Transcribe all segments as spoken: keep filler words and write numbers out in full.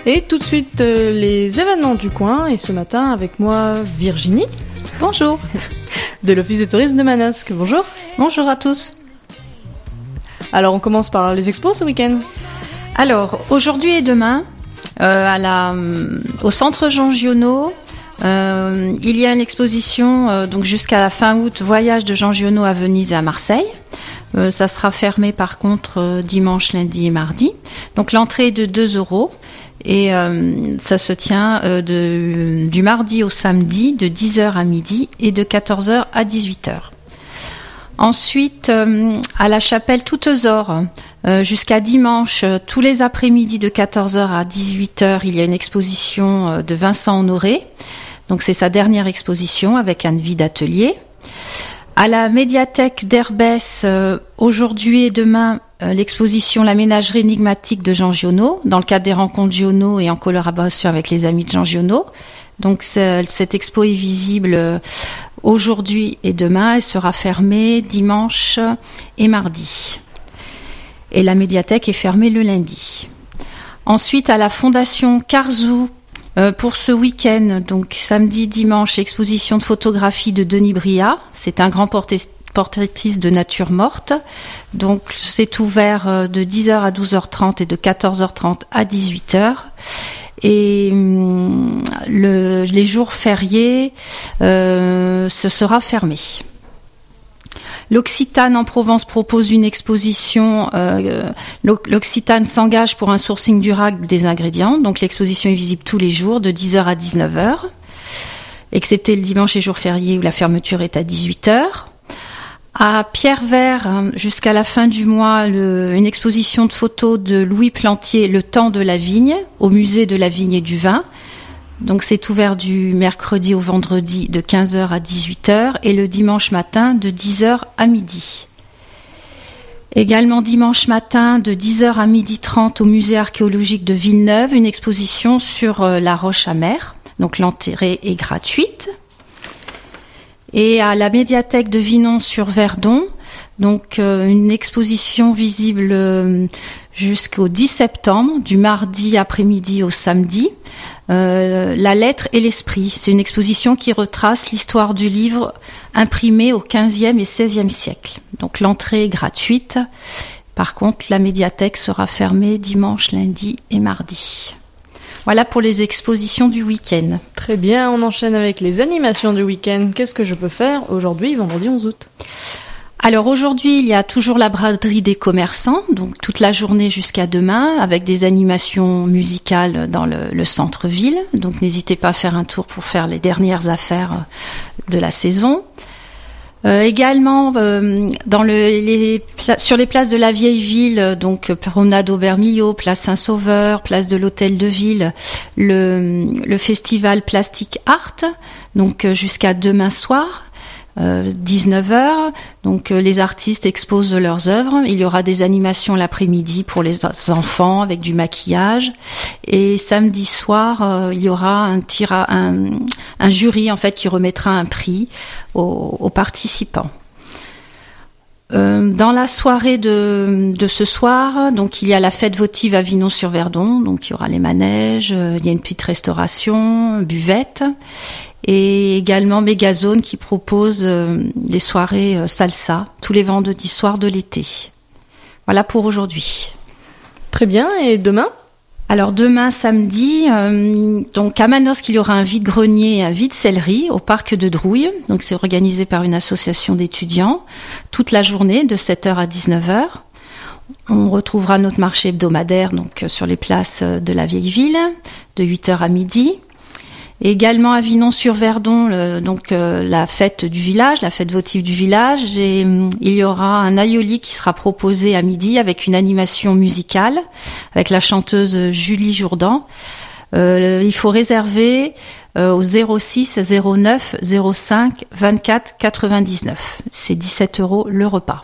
Et tout de suite, euh, les événements du coin. Et ce matin, avec moi, Virginie. Bonjour. De l'Office de tourisme de Manosque. Bonjour. Bonjour à tous. Alors, on commence par les expos ce week-end. Alors, aujourd'hui et demain, euh, à la, euh, au centre Jean Giono, euh, il y a une exposition euh, donc jusqu'à la fin août, voyage de Jean Giono à Venise et à Marseille. Euh, ça sera fermé par contre euh, dimanche, lundi et mardi. Donc l'entrée est de deux euros et euh, ça se tient euh, de, du mardi au samedi de dix heures à midi et de quatorze heures à dix-huit heures. Ensuite, euh, à la chapelle Touteuzor, euh, jusqu'à dimanche, euh, tous les après-midi de quatorze heures à dix-huit heures, il y a une exposition euh, de Vincent Honoré. Donc c'est sa dernière exposition avec un vide atelier. À la médiathèque d'Herbès, euh, aujourd'hui et demain, euh, l'exposition La ménagerie énigmatique de Jean Giono, dans le cadre des rencontres Giono et en collaboration avec les amis de Jean Giono. Donc cette expo est visible euh, aujourd'hui et demain. Elle sera fermée dimanche et mardi. Et la médiathèque est fermée le lundi. Ensuite, à la Fondation Carzou, euh, pour ce week-end, donc samedi, dimanche, exposition de photographie de Denis Briat. C'est un grand porté- portraitiste de nature morte. Donc c'est ouvert de dix heures à douze heures trente et de quatorze heures trente à dix-huit heures. Et le, les jours fériés, euh, ce sera fermé. L'Occitane en Provence propose une exposition. Euh, L'Occitane s'engage pour un sourcing durable des ingrédients. Donc l'exposition est visible tous les jours de dix heures à dix-neuf heures, excepté le dimanche et jour férié où la fermeture est à dix-huit heures. À Pierrevert, jusqu'à la fin du mois, le, une exposition de photos de Louis Plantier, Le temps de la vigne, au musée de la vigne et du vin. Donc c'est ouvert du mercredi au vendredi de quinze heures à dix-huit heures et le dimanche matin de dix heures à midi. Également dimanche matin de dix heures à midi trente au musée archéologique de Villeneuve, une exposition sur euh, la roche amère. Donc l'entrée est gratuite. Et à la médiathèque de Vinon-sur-Verdon, donc euh, une exposition visible euh, jusqu'au dix septembre, du mardi après-midi au samedi, euh, La lettre et l'esprit. C'est une exposition qui retrace l'histoire du livre imprimé au quinzième et seizième siècle. Donc l'entrée est gratuite. Par contre, la médiathèque sera fermée dimanche, lundi et mardi. Voilà pour les expositions du week-end. Très bien, on enchaîne avec les animations du week-end. Qu'est-ce que je peux faire aujourd'hui, vendredi onze août ? Alors aujourd'hui, il y a toujours la braderie des commerçants, donc toute la journée jusqu'à demain, avec des animations musicales dans le, le centre-ville. Donc n'hésitez pas à faire un tour pour faire les dernières affaires de la saison. Euh, également euh, dans le, les, sur les places de la vieille ville, donc promenade Aubermillot, place Saint-Sauveur, place de l'Hôtel de Ville, le, le festival Plastic Art, donc jusqu'à demain soir. Euh, dix-neuf heures, donc euh, les artistes exposent leurs œuvres. Il y aura des animations l'après-midi pour les enfants avec du maquillage. Et samedi soir, euh, il y aura un, tira, un, un jury en fait qui remettra un prix aux, aux participants. Euh, dans la soirée de, de ce soir, donc il y a la fête votive à Vinon-sur-Verdon. Donc il y aura les manèges, euh, il y a une petite restauration, buvette. Et également Mégazone qui propose euh, des soirées euh, salsa tous les vendredis soirs de l'été. Voilà pour aujourd'hui. Très bien, et demain ? Alors demain samedi, euh, donc à Manosque, il y aura un vide-grenier et un vide-sellerie au parc de Drouille. Donc c'est organisé par une association d'étudiants toute la journée de sept heures à dix-neuf heures. On retrouvera notre marché hebdomadaire donc sur les places de la vieille ville de huit heures à midi. Et également à Vinon-sur-Verdon, le, donc euh, la fête du village, la fête votive du village, et euh, il y aura un aioli qui sera proposé à midi avec une animation musicale avec la chanteuse Julie Jourdan. Euh, il faut réserver euh, au zéro six zéro neuf zéro cinq vingt-quatre quatre-vingt-dix-neuf. C'est dix-sept euros le repas.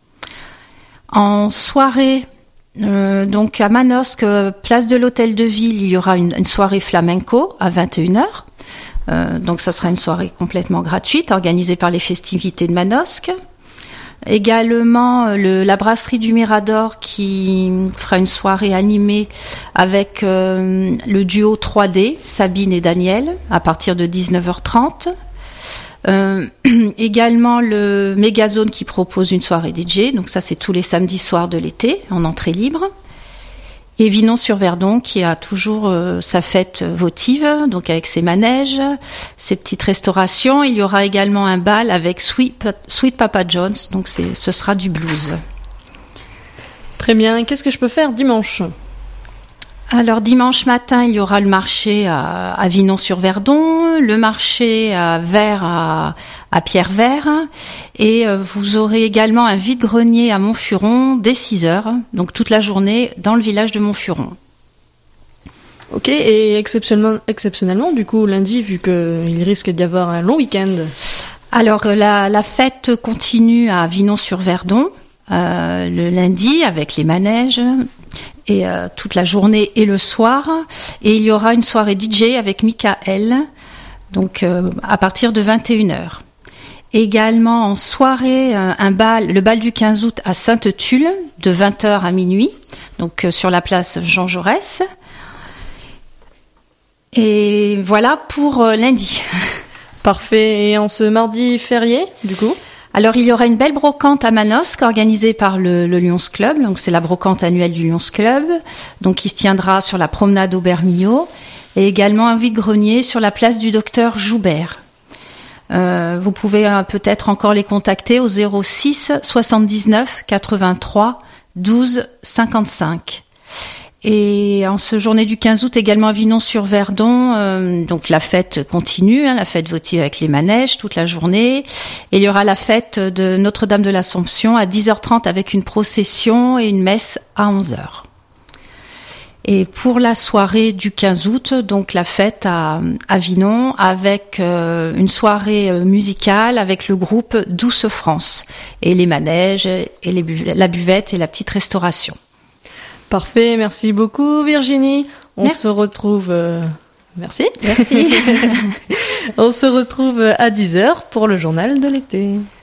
En soirée, Euh, donc à Manosque, place de l'Hôtel de Ville, il y aura une, une soirée flamenco à vingt et une heures. Euh, donc ça sera une soirée complètement gratuite, organisée par les festivités de Manosque. Également, le, la brasserie du Mirador qui fera une soirée animée avec euh, le duo trois D, Sabine et Daniel, à partir de dix-neuf heures trente. Euh, également le Megazone qui propose une soirée D J, donc ça c'est tous les samedis soirs de l'été, en entrée libre. Et Vinon-sur-Verdon qui a toujours euh, sa fête votive, donc avec ses manèges, ses petites restaurations. Il y aura également un bal avec Sweet, Sweet Papa John's, donc c'est, ce sera du blues. Très bien, qu'est-ce que je peux faire dimanche ? Alors dimanche matin, il y aura le marché à, à Vinon-sur-Verdon, le marché à Vert à, à Pierrevert, et euh, vous aurez également un vide-grenier à Montfuron dès six heures, donc toute la journée dans le village de Montfuron. Ok, et exceptionnellement, exceptionnellement du coup, lundi, vu qu'il risque d'y avoir un long week-end. Alors la, la fête continue à Vinon-sur-Verdon, euh, le lundi avec les manèges, et euh, toute la journée et le soir, et il y aura une soirée D J avec Michael, donc euh, à partir de vingt et une heures. Également en soirée, euh, un bal, le bal du quinze août à Sainte-Tulle, de vingt heures à minuit, donc euh, sur la place Jean Jaurès. Et voilà pour euh, lundi. Parfait, et en ce mardi férié, du coup ? Alors, il y aura une belle brocante à Manosque organisée par le, le Lions Club. Donc, c'est la brocante annuelle du Lions Club. Donc, qui se tiendra sur la promenade Aubert-Millot. Et également un vide-grenier sur la place du docteur Joubert. Euh, vous pouvez euh, peut-être encore les contacter au zéro six soixante-dix-neuf quatre-vingt-trois douze cinquante-cinq. Et en ce journée du quinze août, également à Vinon-sur-Verdon, euh, donc la fête continue, hein, la fête votive avec les manèges toute la journée. Et il y aura la fête de Notre-Dame de l'Assomption à dix heures trente avec une procession et une messe à onze heures. Et pour la soirée du quinze août, donc la fête à, à Vinon avec euh, une soirée musicale avec le groupe Douce France et les manèges et les buv- la buvette et la petite restauration. Parfait, merci beaucoup Virginie. On Merci. se retrouve... Euh... Merci. Merci. On se retrouve à dix heures pour le journal de l'été.